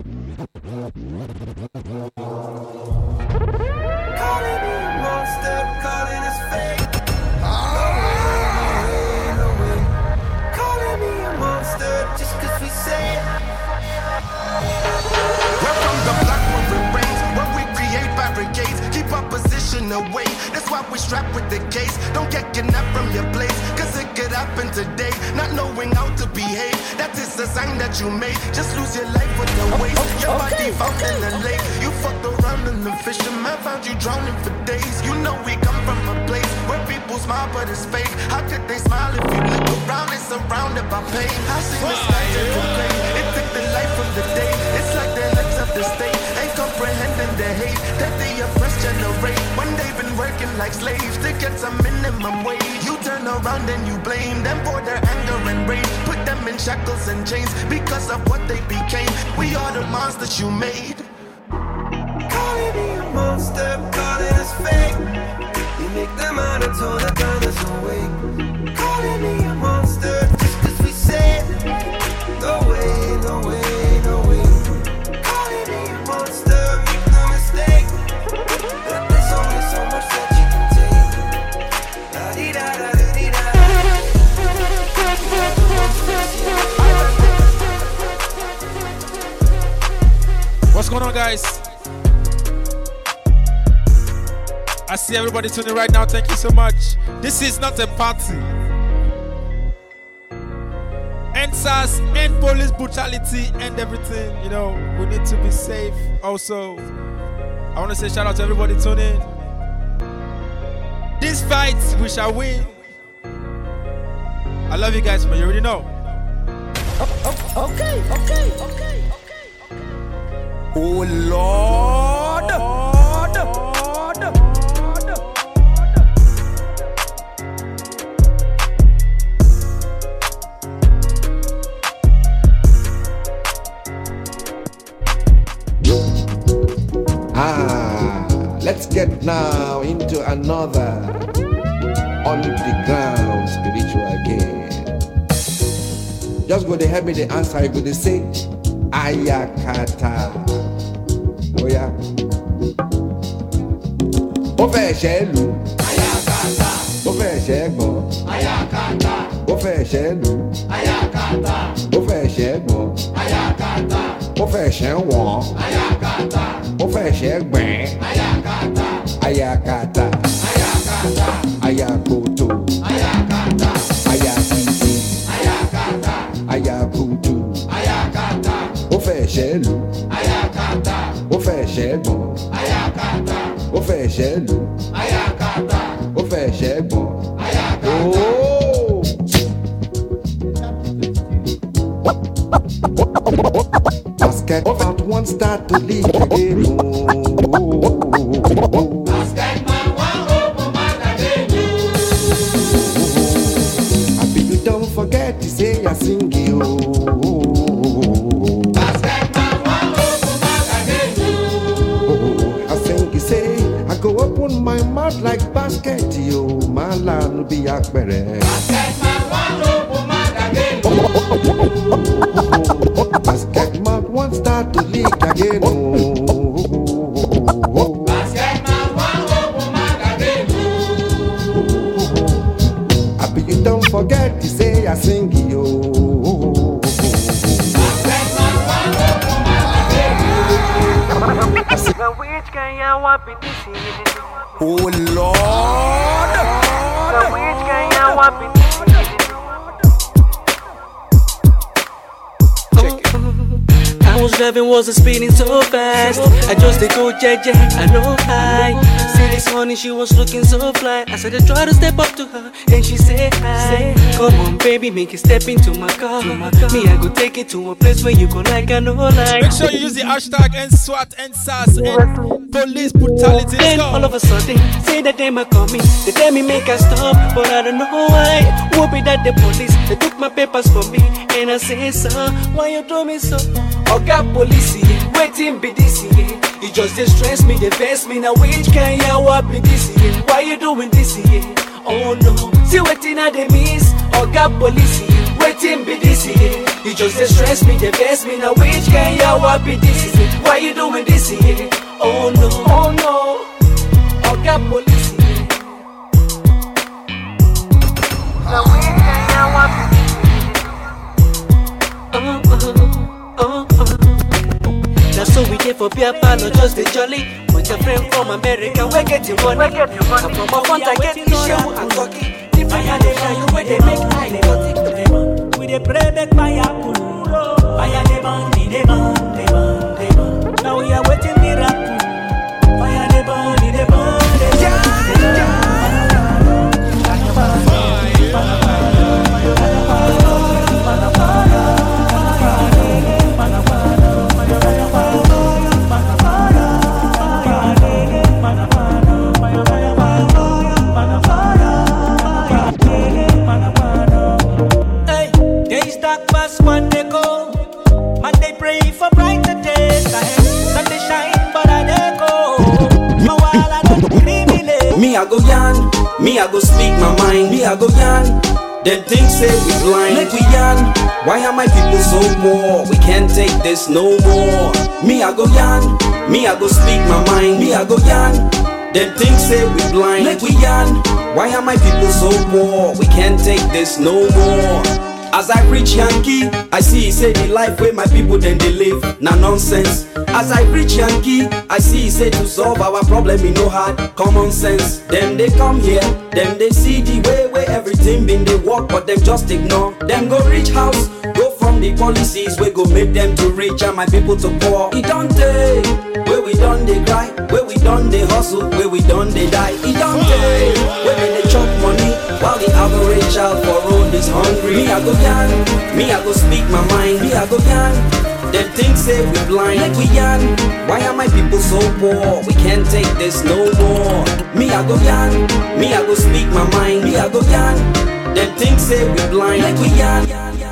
Away. That's why we strapped with the case. Don't get kidnapped from your place, cause it could happen today. Not knowing how to behave, that is a sign that you made. Just lose your life with the waste. Your body found in the lake. You fucked around and the fisherman found you drowning for days. You know we come from a place where people smile but it's fake. How could they smile if you look around and surrounded by pain? I seen the sky and complain. It took the life from the day. It's like the legs of the state ain't comprehending the hate that they oppressed generate. When they've been working like slaves to get some minimum wage, you turn around and you blame them for their anger and rage. Put them in shackles and chains because of what they became. We are the monsters you made. Calling me a monster, calling us fake. You make them out and told the gun is awake. Calling me a monster just cause we said no way, no way, no way. Calling me a monster, make no mistake. There's only so much that you can take. La-dee-da-da-dee-da. What's going on, guys? I see everybody tuning right now. Thank you so much. This is not a party. End SARS, end police brutality, end everything. You know, we need to be safe. Also, I want to say shout out to everybody tuning. This fight, we shall win. I love you guys, man. You already know. Okay. Oh Lord. Let's get now into another on the ground spiritual game. Just go to help me the answer. You go to say Ayakata. Oh yeah. Ó fẹ́ ṣe lù. Ayakata. Ó fẹ́ ṣe gbọ̀n. Ayakata. Ó fẹ́ ṣe lù. Ayakata. Ó fẹ́ ṣe gbọ̀n. Ayakata. Ó fẹ́ ṣe wọ̀n. Ayakata. Ó fẹ́ ṣe gbẹ̀n. Ayakata. Ayakata. Ayakata. Ayakoto. Ayakata. Ayakiti. Ayakata. Ayakutu. Ayakata. Ó fẹ́ ṣe lù. Ayakata. Ó fẹ́ ṣe gbọ̀n. Ayakata. Ó fẹ́ ṣe lù. Ayakata. Ó fẹ́ ṣe gbọ̀n. Ayakata. Oh! Basket out one start to leak again. Basket man one open man again. Happy you don't forget to say I sing you. Basket man one open man again. I sing you say I go open my mouth like basket yo. My land be akbere. Basket man one open man again. Basket mouth one start to leak again. Basket man one open man again. Happy you don't forget to say I sing you. Basket man one open man again. Now which can you want me to see? Oh Lord. Now which can you want me to see? I was driving, wasn't speeding so fast. I just did go JJ, I know hi. See this honey, she was looking so fly. I said I try to step up to her, and she said hi. Come on, baby, make it step into my car. Me, I go take it to a place where you go like I know like. Make sure you use the hashtag NSWAT, NSAS, and police brutality. Then all of a sudden, say that they might call me. They tell me make I stop, but I don't know why. Whoop it at the police, they took my papers from me. And I say, sir, why you do me so? Oga police, waiting be this year. You just distress me, they vex me. Now which can you what be this year? Why you doing this year? Oh no, see waiting at the miss. Oga police, waiting be this here. You just dey stress me, dey vex me. Now which can ya what be this here? Why you doing this here? Oh no, oh no. Oga police here. Now which can ya what be this here? Now so we dey for beer parlor, just dey jolly. With a friend from America, we getting money. And from my front I get issue and talking. Different kind of you where they make eye they go take to them. We dey pray make fire pull. Fire dey burn, dey burn, dey burn, dey burn. Now we are waiting miracle. Fire dey burn, dey burn, dey burn. One day go, man they pray for brighter days ahead. Sun they shine, but I dey go. My while I don't criminate. Me I go yarn, me I go speak my mind. Me I go yarn. Them things say we blind. Make we yarn. Why are my people so poor? We can't take this no more. Me I go yarn, me I go speak my mind. Me I go yarn. Them things say we blind. Make we yarn. Why are my people so poor? We can't take this no more. As I reach Yankee, I see he say the life where my people then they live, na nonsense. As I reach Yankee, I see he say to solve our problem in no hard common sense. Them they come here, them they see the way where everything been they work, but them just ignore. Them go reach house, go from the policies where go make them to rich and my people to poor. It don't take, where we done they cry, where we done they hustle, where we done they die. It don't take, where they chop money, while the average child for road is hungry. Me I go yarn, me I go speak my mind. Me I go yarn, them things say we blind. Like we yarn, why are my people so poor? We can't take this no more. Me I go yarn, me I go speak my mind. Me I go yarn, them things say we blind. Like we yarn.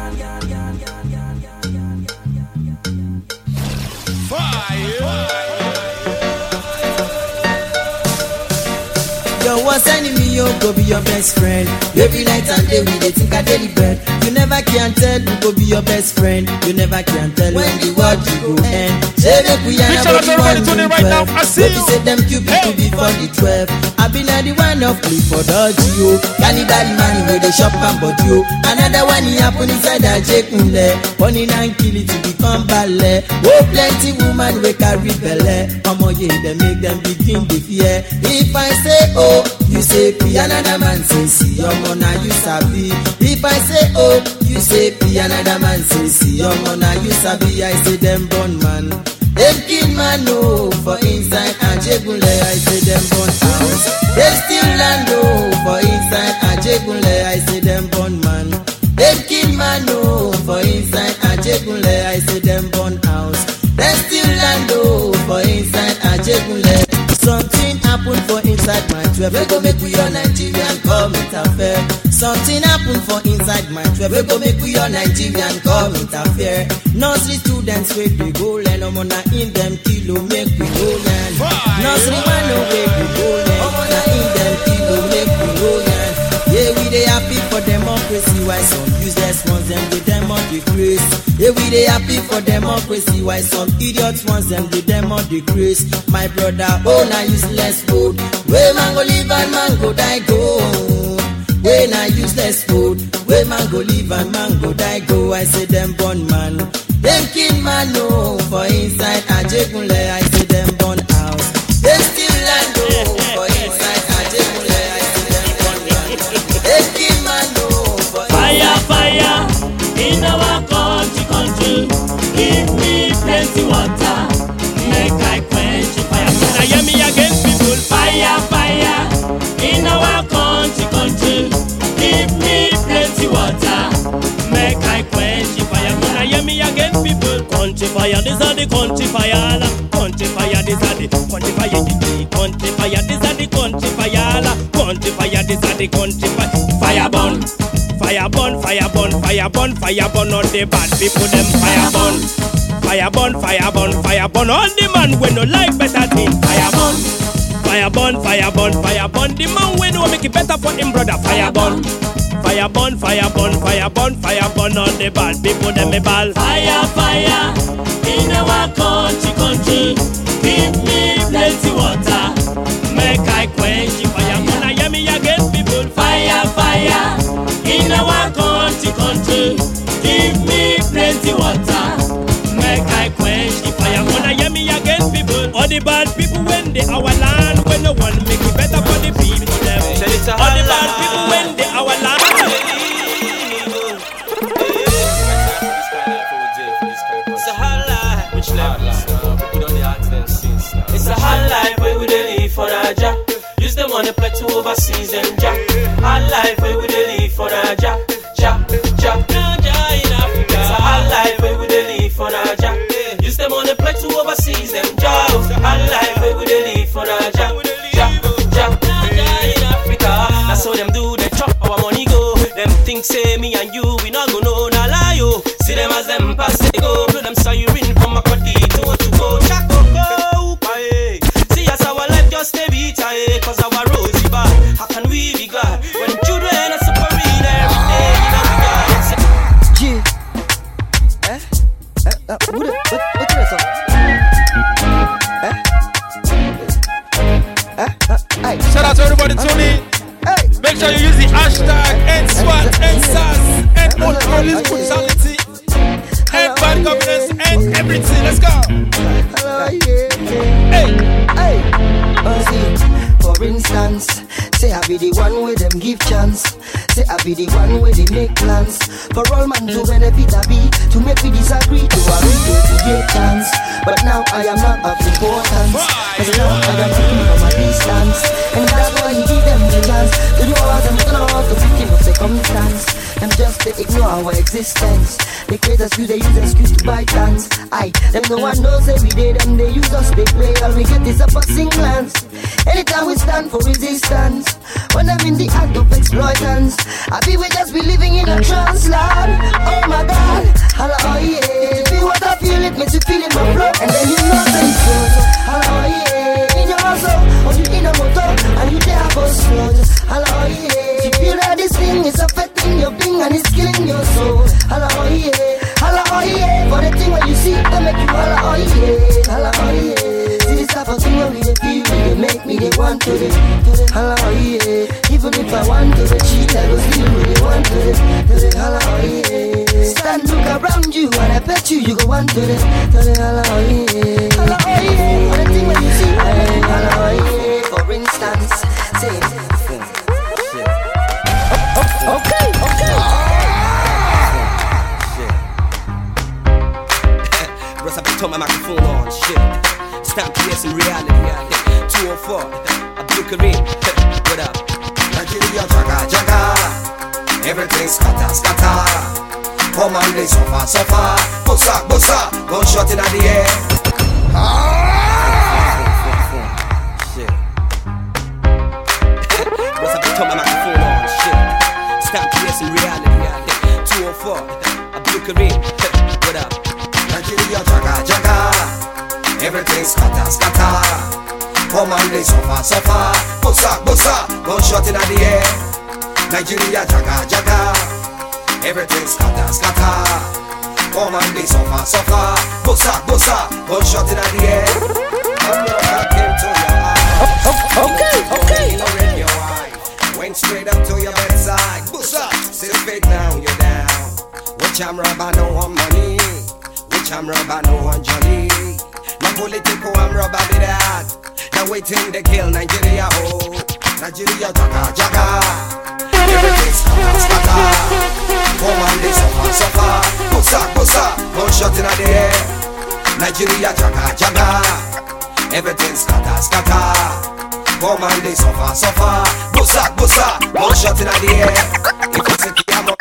Your worst enemy, you go be your best friend. Every night and day we dey think a daily bread. You never can tell who go be your best friend. You never can tell when the world you go end. Say make we are about the one to right now. I see you. Say them Cupid to be for the 12. I been at the one of play for dodgy you. Cannibal money where they shop and bought you. Another one he happen inside a jekunle. Money and kill it to become ballet. Oh plenty woman we carry belly. Omo ye they make them begin to fear. If I say oh, you say P, another man say see, omo na you sabi. If I say oh, you say P, another man say see, omo na you sabi. I say them born man, them kill man no for inside Ajegunle. I say them born house, they still land no for inside Ajegunle. I say them born man, them kill man no for inside Ajegunle. I say them born house, they still land no for inside Ajegunle. Something happened for inside my 12. We go make we all Nigerian come interfere. Something happened for inside my 12. We go make we all Nigerian come interfere. Nursery students where they go learn. Omo na in them kilo make we go learn. Nursery man no way we go learn. Omo na in them kilo make we go learn. Yeah, we dey happy for democracy. Why some useless ones them dey demo decrease. Yeah, we dey happy for democracy. Why some idiots ones them dey demo decrease. My brother, oh na useless food. Where man go live and man go die go. Where na useless food. Where man go live and man go die go. I say them born man, them kill man no for inside Ajegunle. I say them born house, they still land no for inside Ajegunle. I say them born man, they kill man no for fire, fire in our country. Give me plenty water, make I quench the fire. Now hear me again, people. Fire, fire in our country. Give me plenty water, make I quench the fire. Now hear me again, people. Country fire, this are the country fire. Country fire, this are the country fire. Country fire, this are the country fire. Country fire, this are the country fire. Fire burn, fire burn, fire burn, fire burn, fire burn. All the bad people, them fire burn. Fire burn, fire burn, fire burn. All the man when no like better thing. Fire burn, fire burn, fire burn, fire burn. The man we know make it better for him brother. Fire burn, fire burn, fire burn, fire burn, fire burn on the bad people them me ball. Fire, fire in our country. Give me plenty water, make I quench the fire. When I hear me against people, fire, fire in our country. Give me plenty water, make I quench the fire. When I hear me against people, all the bad people when they our land, when no one make it better for the people them. All the bad people when they our land. It's a hard life. Which level? It's a hard life where we dey live for Naija. Use the money play to overseas them ja. Hard life where we dey live for Naija. Naija in Africa. It's a hard life where we dey live for Naija. Use the money play to overseas them ja. Hard life where we dey live for Naija. Naija in Africa. That's how them do. They chop our money go. Them think say me and you we not go know na lie yo. See them as them pass they go. Blow them siren from a body to what to go. Stay beat cause our roads is bad. How can we be glad when children are suffering every day in our G. What is that? Shout out to everybody tuning. Make sure you use the hashtag NSWAT, NSAS, and all police brutality, and bad governance, and everything. Let's go. For instance, say I be the one where them give chance. Say I be the one where they make plans. For all man to benefit I be, to make me disagree, to agree to get chance. But now I am not of importance, cause now I am looking from a distance. And that's why he give them the chance to do all them know to victim of circumstance. Them just they ignore our existence. They create excuse, they use excuse to buy plans. Them no one knows every day, them they use us, they play. All we get is a passing glance. Anytime we stand for resistance, when I'm in the act of exploitance, I be we just be living in a trance land. Oh my God, hello, oh yeah. To feel what I feel, it makes you feel in my flow. And then you know that it's so, hello, oh yeah. In your hustle, or you in a motor, and you there for slow. Just hello, oh yeah. You feel that this thing is affecting your being and it's killing your soul. Hello, oh yeah. Hello, oh yeah. For the thing when you see, they make you hello, oh yeah. Hello, oh yeah. This type of thing when we dey feel, they make me they want to the hello yeah. Even if I want to the cheat, I go still really want to the hello yeah. Stand look around you and I bet you go want to the hello yeah. Hello yeah. One thing when you see, hello yeah. For instance, say okay. Russ, I put my microphone on shit. It's time to hear some reality. 204, Abdul Karim. What up? Nigeria jaga. Everything scatter. Come on, they suffer. Bossa, gunshot in the air. Shit. Russ, I put my microphone on shit. It's time to hear some reality. 204, Abdul Karim. What up? Nigeria jaga. Everything scatter. Come on, they suffer. Bossa, gunshot in the air. Nigeria jaga. Everything scatter. Come on, they suffer. Bossa, gunshot in the air. Came to your eye. Okay. Went straight up to your bedside. Bossa, still fake now, you're down. Which I'm robber, no one money. Which I'm robber, no one jolly. No political, I'm robber with that. Now waiting to kill Nigeria, oh. Nigeria jaga. Everything scatter. Come on, they suffer. Bossa, gunshot in the air. Nigeria jaga. Everything scatter. Come on, they suffer. Bossa, gunshot in the air. If it's a key,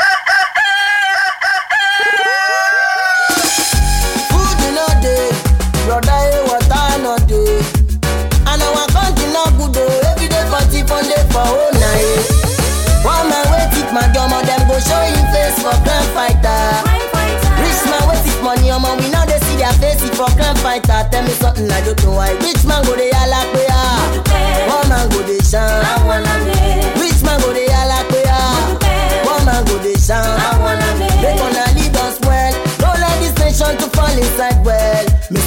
brother, what I know do. And I want country not good though. Every day party fun day for all night. One man wait if my drum on them go show him face for crime fighter. Rich man wait if money on we now they see their face for crime fighter. Tell me something I don't know why. Rich man go they all like we are.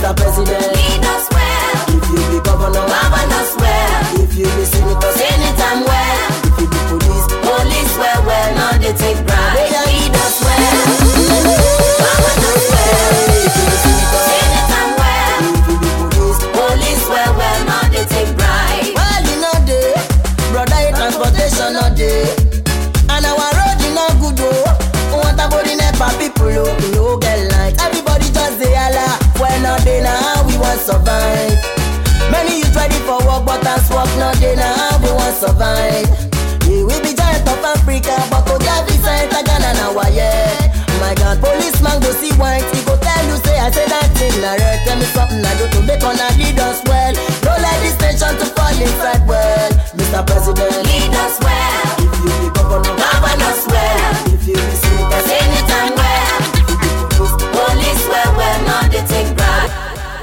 Mr. President, lead us well. If you be governor, govern us well. If you be senator, senator well. If you be police, police well. Now they take pride. Lead us well. Govern us well. If you be senator, senator well. If you be police, police well. Now they take pride. Well, you know day, brother, transportation all day, and our road is not good oh. What about the NEPA people oh? No get light. Everybody just say Allah. When not day now we want survive. Many youth ready for work, but as work not day now we want survive. We will be giant of Africa, but to get visa enter Ghana now yeah. My God, policeman go see white, he go tell you say I say that thing na right. Tell me something I do to make on lead us well. Don't let this nation to fall inside well. Mr. President, lead us well. If you be governor, govern us well. If you be senator, senator well. Police well. Now they take pride.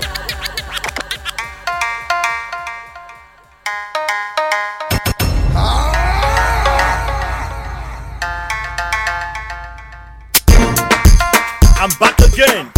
I'm back again.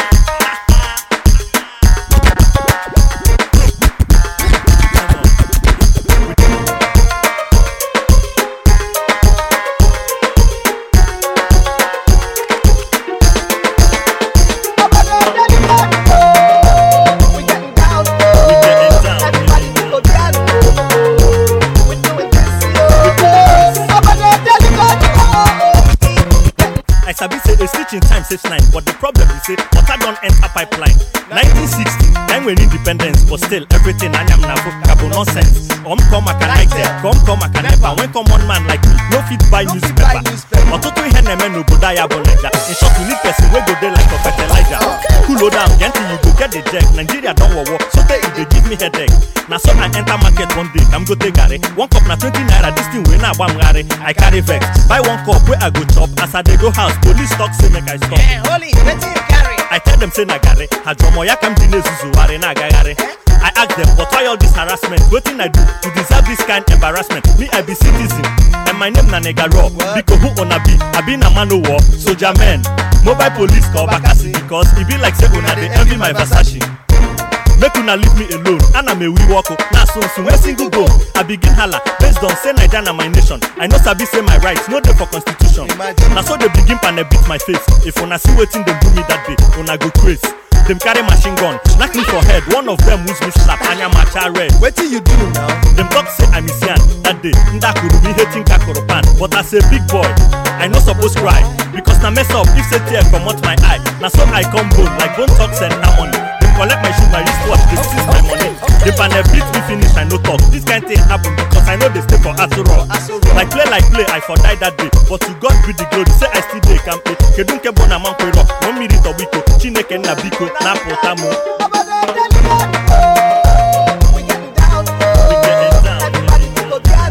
I sabi say a stitch in time saves 9, but the problem is say water don't enter pipeline. 1960, time when independence, but still everything I am now cabo nonsense. Come I can like that, come I can never. When come one man like me, no fit buy newspaper. But to hear them no go diable like that. In short, you need person we go there like a fertilizer. Cool down, gentle you go get the jack. Nigeria don't war, so they give me headache. Now so I enter market one day, I'm go take gare. One cup na 20 naira, this thing we na bam gare. I carry vex, buy one cup where I go chop. As I dey go house, police talk say make I stop. Holy, wetin you carry? I tell them say na gare, hajomo ya kam dine zuzu ware na gare. I ask them, but why all this harassment? Wetin I do to deserve this kind embarrassment? Me I be citizen, and my name na nigga raw. Because who on be? I be na man o war, soldier man, mobile police call Bakasi because it be like say una dey envy my Versace. Make una leave me alone, and I'm a wee walk. Now soon when single go, I begin holla. Based on say Nigeria na my nation. I know sabi say my rights, no dey for constitution. Now so they begin pan beat my face. If una see wetin dem do me that day, una go crazy. Them carry machine gun, knock me for head. One of them who's me slap, anya macha red. Wetin you do now? Them talk say I'm Isian that day. Ndakuru me hating Kakoropan, but as a big boy, I no suppose cry because na mess up if say tear comot my eye. Now so I come bone like bone talk send harmony. Collect my shoe, my wristwatch, they seize my money. They panel beat me finish, I no talk. This kind thing happen because I know they stay for Asuro. Like play, I for die that day. But to God be the glory, say I still dey camp it. Kedunke bona man kwero, no miri to biko. Chineke na biko, na potamo. We getting down. Everybody go down.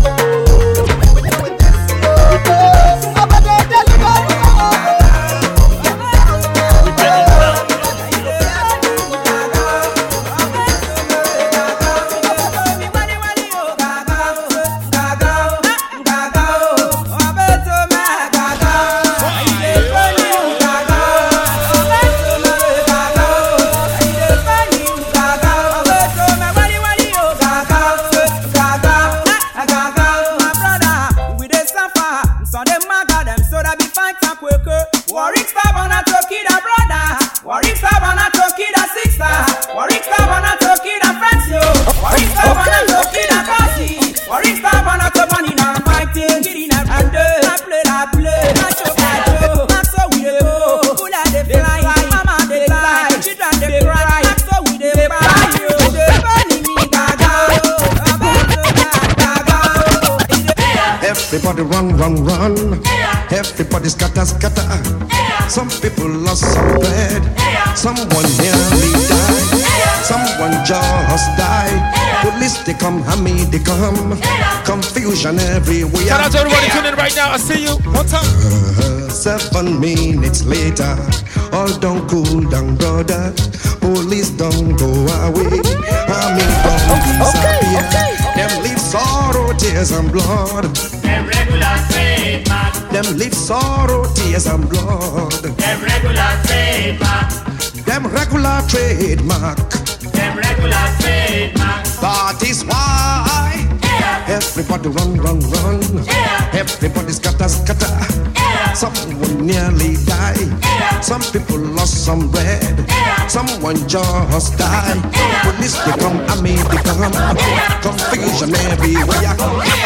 Everybody run. Everybody scatter. Some people lost some bed. Someone nearly died. Someone just died. Police they come, Hammy they come. Confusion everywhere. Shout out to everybody tuning in right now. I see you. One time. 7 minutes later, all don't cool down, brother. Police don't go away. Army don't disappear. Them leave sorrow, tears and blood. Them regular trademark. Them leave sorrow, tears and blood. Them regular trademark. them regular trademark. Them regular trademark. That is why everybody run, run, run. Everybody scatter, scatter. Someone nearly died. Some people lost some bread. Someone just died. Police they come, army they come. Confusion everywhere.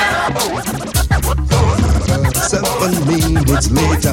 7 minutes later.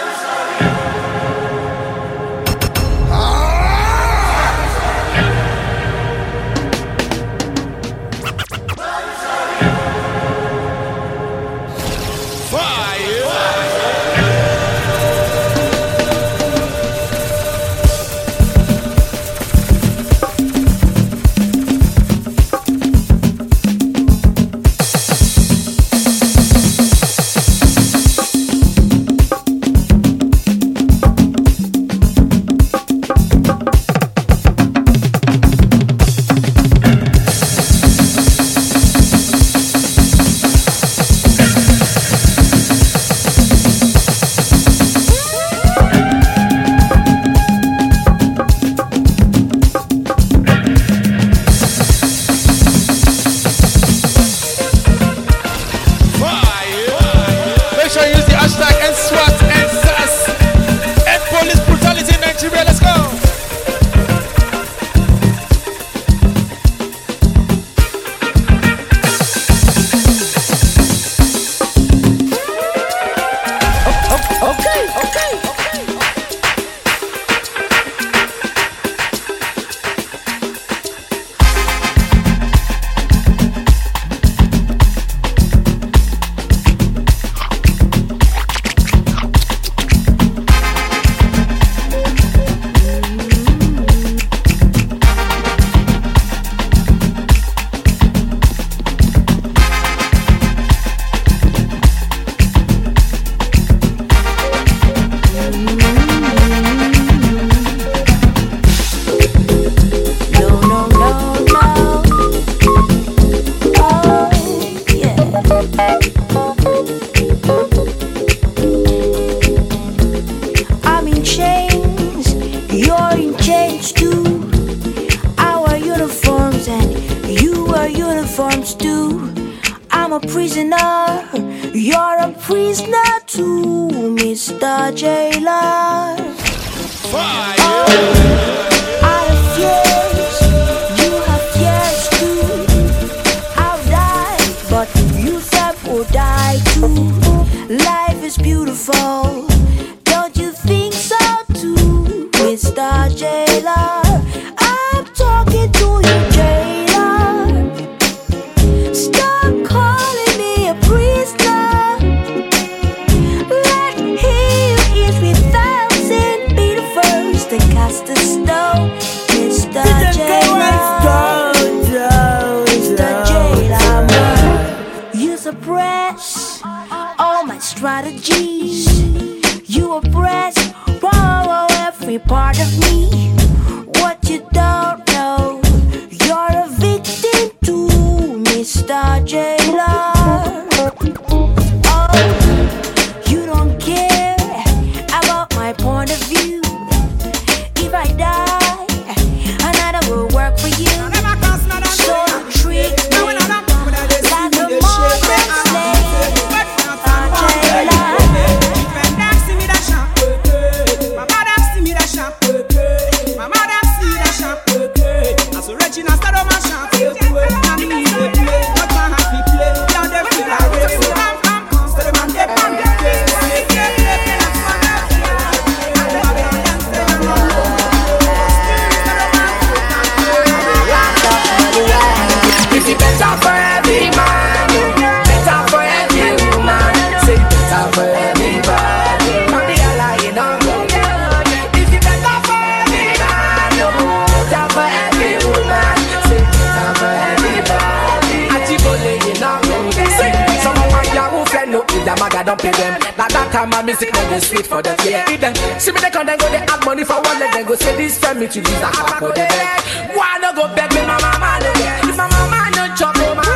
Music never sweet for them, yeah. Them see me they come, then go they add money for one leg, then go say this friend me to use that back for the bag. Why no go beg me, my mama no get. If my mama no chop me, my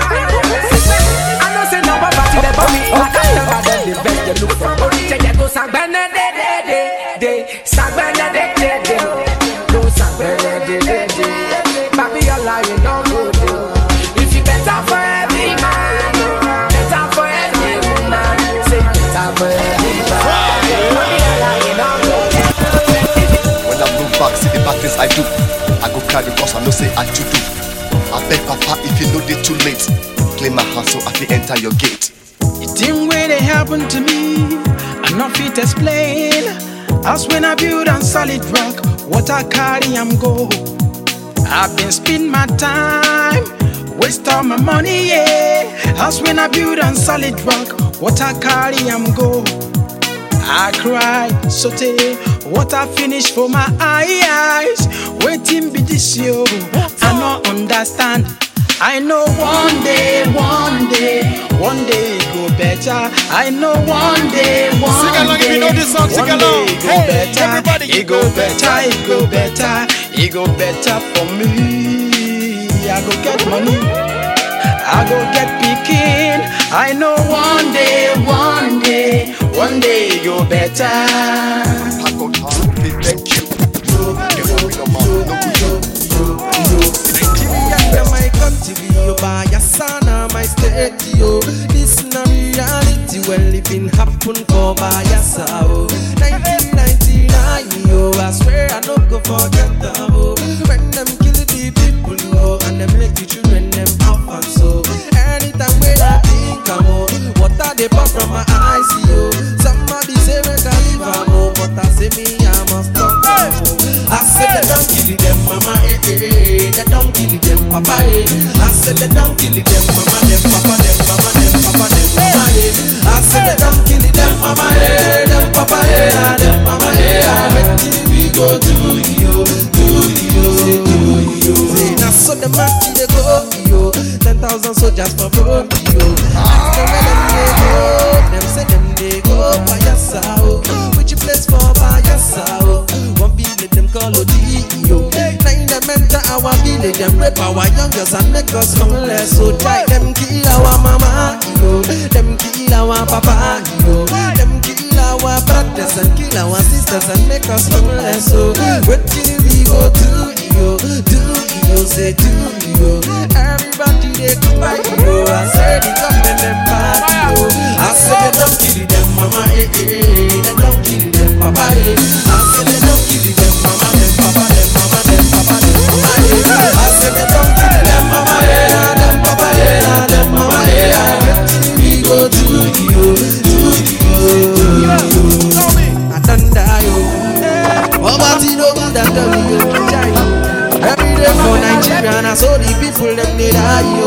I know say no party they buy me. I can't never them the best they look for. Only check they go sang bene de, sang bene de. carry cause I know say I too do. I beg papa if you know they too late. Claim my house so I can enter your gate. The thing where they happen to me, I not fit explain. As when I build on solid rock, what I carry I'm go. I've been spending my time, waste all my money, yeah. As when I build on solid rock, what I carry I'm go. I cry, saute, what I finish for my eyes. Waiting be this yo, I don't understand. I know one day go better. I know one day sing along if you know this song, sing along. Go better, everybody, it go better, it go better for me. I go get money, I go get picking. I know one day it go better. Pack out hard, they thank you. My country, by your son, my state, yo. This na reality, well, it been happen for by your soul. 1999, yo, I swear I don't go forget them, oh. When them kill the people, yo, and them make the children them orphans, so anytime when I think I'm what are they pop from my eyes, yo. Somebody say make I leave, but I say me, I must talk, I said they don't kill them, mama, they don't kill them, papa, I said they don't kill them, mama, them, papa, them, mama, them, papa, them, mama, I said they don't kill them, mama, them, papa, them, mama, when we go to you, say, now so the man they go, yo, 10,000 soldiers for road, yo, ask them where them say them they go by your side, which place for by your side, one village them call Odio, nine them enter our village, them rape our young girls and make us homeless, so die them kill our mama, yo, them kill our papa, yo, them kill our brothers and kill our sisters and make us homeless, so what till we go do, yo, say do, yo, everybody they go by, yo, I say the government them bad, yo, I say they don't kill them mama, they don't kill them papa, I say they don't kill them mama, them papa, them mama, them papa, them mama, I say they don't kill them mama, them papa, them mama, we go do, yo, I don't die, yo, poverty no good at all, yo, every day for Nigeria, and I saw the people them they die, yo,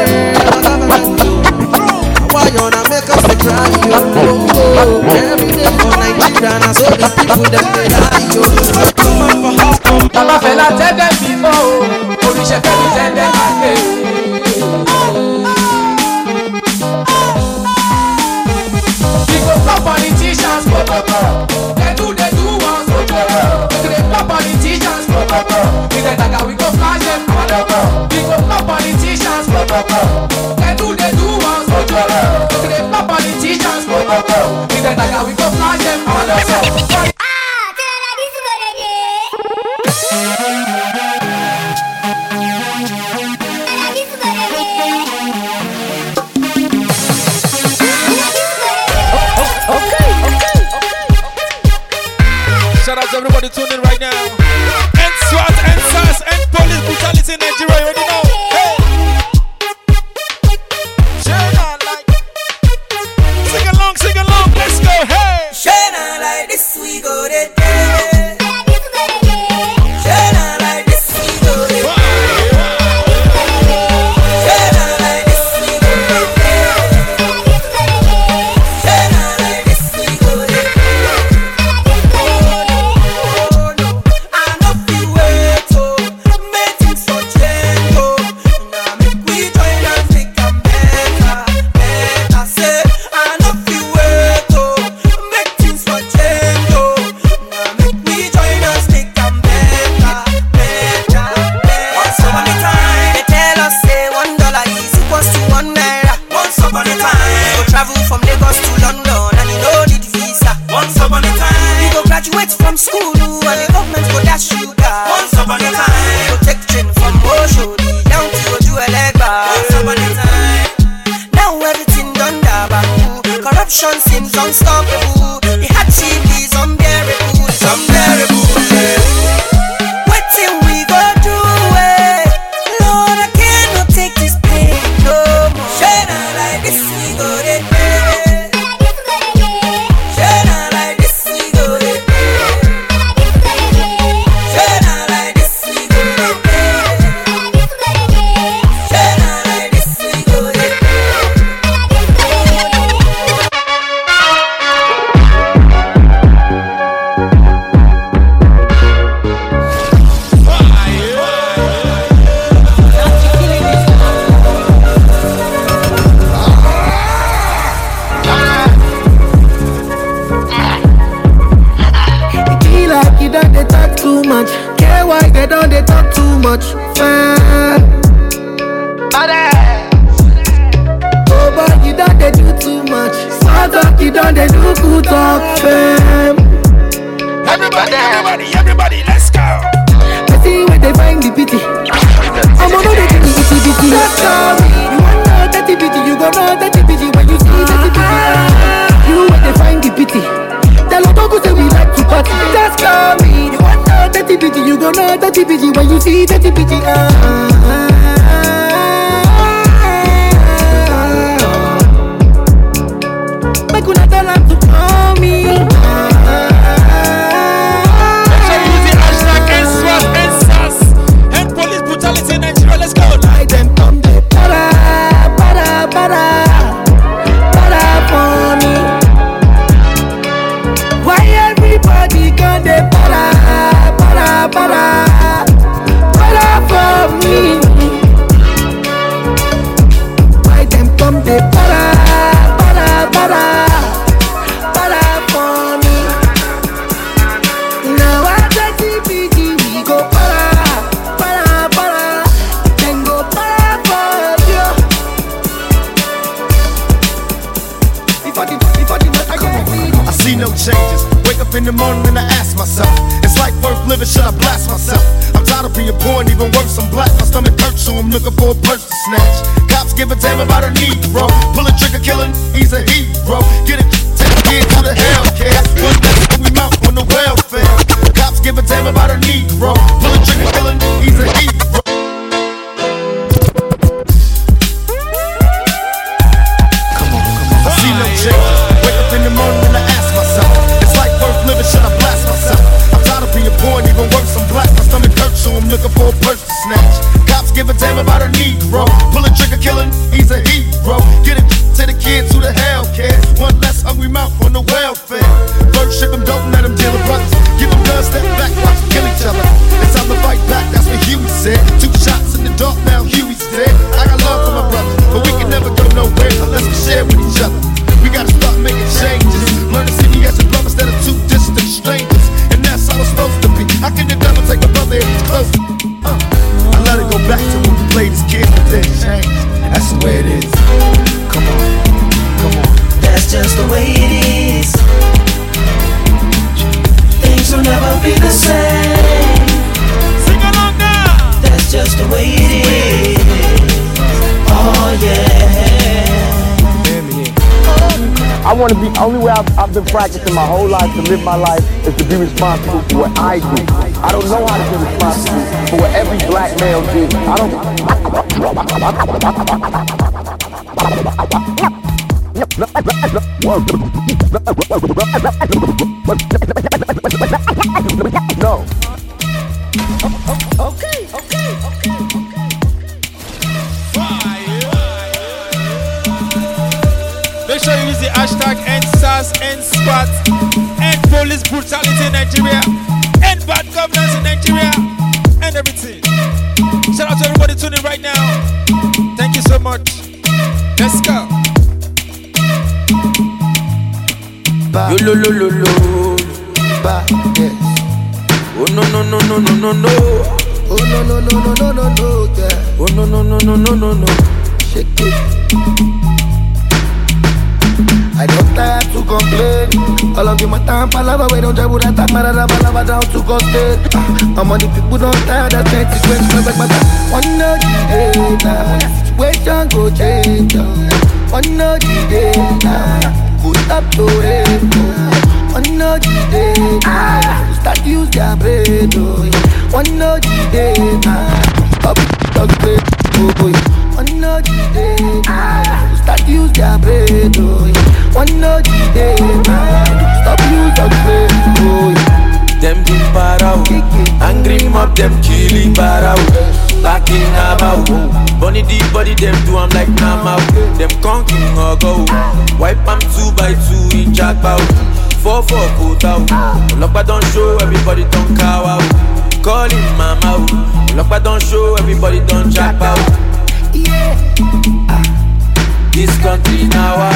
why you wanna make us cry, yo, every day for Nigeria, and I saw the people them they die, yo, Baba fella tell them before, Orisha tell them again. We go for politicians, they do once, we go politicians, we get that we go flash them, we go for politicians, they do once, we get politicians, we get that we go flash them, Shout out to everybody tuning right now. And SWAT, and SAS, and police brutality in Nigeria, you already know. Hey! Sing along, let's go, hey! Shine on like this, we go to day. Shine on like this, we go to day. Shine on like this, we go to day. Shine on like this, we go to day. Everybody, let's go. I see where they find the pity. I'm on the pity. Just call me. You want know that the pity, you gon' know that the pity when you see that the pity. You where they find the pity. Tell them don't go say we like to party. Just call me. You want know that the pity, you gon' know that the pity when you see that the pity. Make una tell them to call me. Let's go. I them come de para for me. Why everybody come de para for me? Why them come de para for me? Now I get the BG, we go para. I see no changes. Wake up in the morning and I ask myself, it's like worth living, should I blast myself? I'm tired of being poor and even worse, I'm black. My stomach hurts, so I'm looking for a purse to snatch. Cops give a damn about a Negro. Pull a trigger, killing, he's a hero. Get it, take a kid to the Hellcat. One day when we mount on the welfare. Cops give a damn about a Negro. Pull a trigger, killing, he's a hero. I see no changes. Wake up in the morning and I ask myself, it's like worth living, should I blast myself? I'm tired of being poor and even worse, I'm black. My stomach hurts, so I'm looking for a purse to snatch. Cops give a damn about a Negro. Pull a trigger, killing, he's a hero. Get it to the kids who the Hellcat. One less hungry mouth on the welfare. First ship them, don't let them deal with brothers. Give them guns, step back, watch them kill each other. It's time to fight back, that's what Huey said. 2 shots in the dark, now Huey's dead. I got love for my brothers, but we can never go nowhere unless we share with each other. We gotta start making changes. Learn to see me as a brother instead of 2 distant strangers. And that's how it's supposed to be. How can the devil take a brother if he's close? I let it go back to when we played as kids, but then change. That's the way it is. Come on. That's just the way it is. Things will never be the same. Sing along now. That's just the way it is. Oh yeah. I want to be, only way I've been practicing my whole life to live my life is to be responsible for what I do. I don't know how to be responsible for what every black male did. I don't. No. Okay. Make sure you use the hashtag #EndSARS, #EndSWAT, end police brutality in Nigeria, end bad governance in Nigeria, and everything. Shout out to everybody tuning right now. Thank you so much. Let's go. Yo lo. Yes. Oh no. Oh no, yeah. Oh no. Shake it. I don't tire to complain. All of you my time, palava, we don't travel that time, palava down to coastal. I'm on the people don't tire, that 20 questions, but one no day now, situation go change. One no day now, put up to it. One no day now, start use their brain. One no day now, up play. One no day now, start use their brain. One no day now, stop use their brain. Them big barrow, angry mob, them killing barrow. Back in about, bunny deep body, them do I'm like Nama. Them conking or go, wipe them 2 by 2 in jackpot. 4 put out, look but don't show, everybody don't cow out. Call him mama, look but don't show, everybody don't jack out. Yeah. This country now,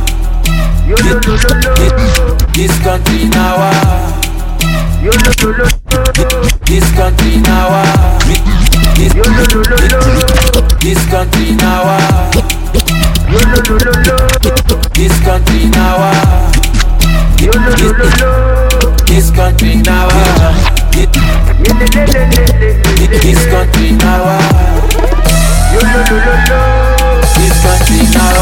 this country now. This country now, this country now, this country now, This country now. This country now. This country now.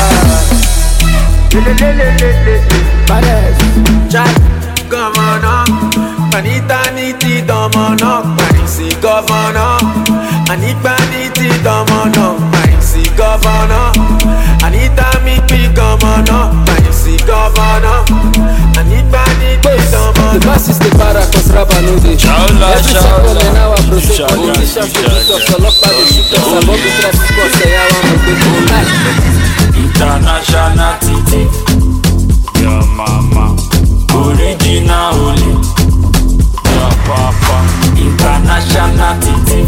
Jack, governor, Panitaniti domono, Panisi governor, Anipaniti domono, Panisi governor, Anita Mipi governor, Panisi governor, Anipaniti domono. The masses the para Kosraba no dey. Every second and hour protect politicians to beat us, Olokpa dey shoot us, above the traffic cost, say I want to go. International Titi, your mama, original only, your papa. International Titi,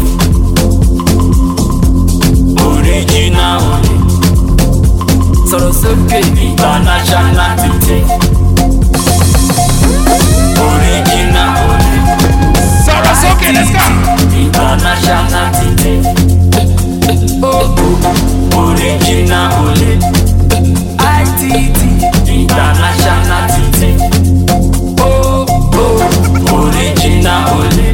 original only, international Titi, original only. Okay, let's go. International Titi, original only. ITT, international TT. Original only.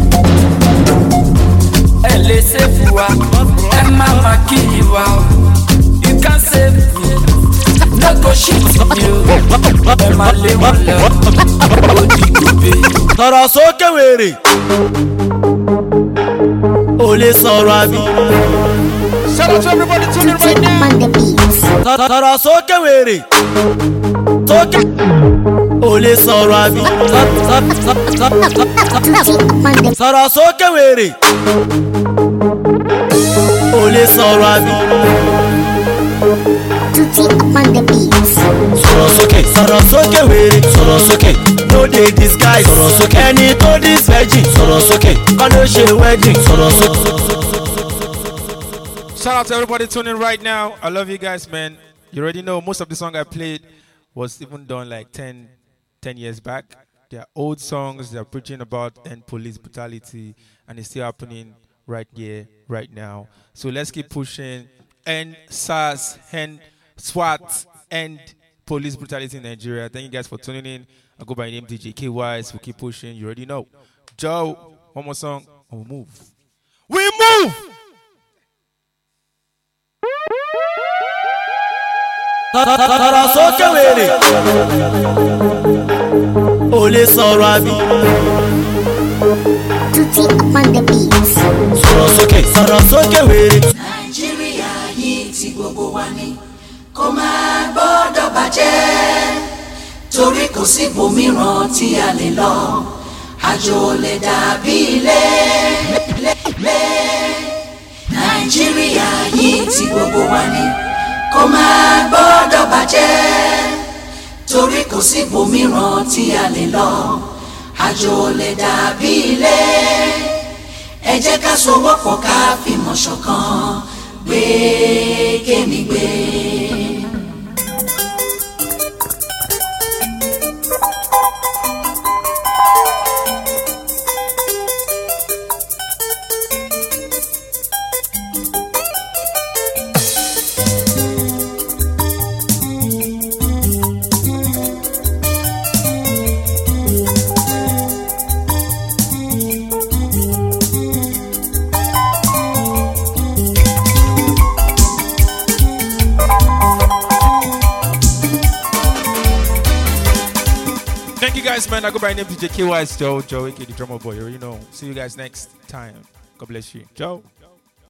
Laissez voir, mama kill you out. You can't save me. No go shit you. Emma level Tọrọ sókè wèrè. Ó lè sọ̀rọ̀ àbí. Shout out to everybody tuning right now. Tọrọ sókè wèrè. Sókè. Ó lè sọ̀rọ̀ àbí. Tọrọ sókè wèrè. Ó lè sọ̀rọ̀ àbí. Sọ̀rọ̀ sókè wèrè. Sọ̀rọ̀ sókè. No dey disguise. Sọ̀rọ̀ sókè. Ẹni tó dis virgin. Sọ̀rọ̀ sókè. Kọ́ ló ṣe wedding. Sọ̀rọ̀ sókè. Shout out to everybody tuning right now. I love you guys, man. You already know most of the song I played was even done like 10 years back. They are old songs. They are preaching about end police brutality, and it's still happening right here, right now. So let's keep pushing. End SARS, end SWAT, end police brutality in Nigeria. Thank you guys for tuning in. I go by the name DJ KYs. We keep pushing. You already know. Joe, one more song, and we'll move. We move! Tọrọ sókè wèrè. Ó lè sọ̀rọ̀ àbí. Sọ̀rọ̀ sókè wèrè. Nàìjíríà yìí tí gbogbo wa ní kó máa gbọ́dọ̀ bàjẹ́ torí kò sí ibòmíràn tí a lè lọ àjò lè dàbí ilé. Nàìjíríà yìí tí gbogbo wa ní kó máa gbọ́dọ̀ bàjẹ́ torí kò sí ibòmíràn tí a lè lọ àjò lè dàbí ilé. Ẹ jẹ́ ká sowọ́pọ̀ ká fìmọ̀ ṣọ̀kan gbé kémi gbé. Man, I go by the name DJ KYs, Joe, aka the drummer boy. You already know. See you guys next time. God bless you. Joe.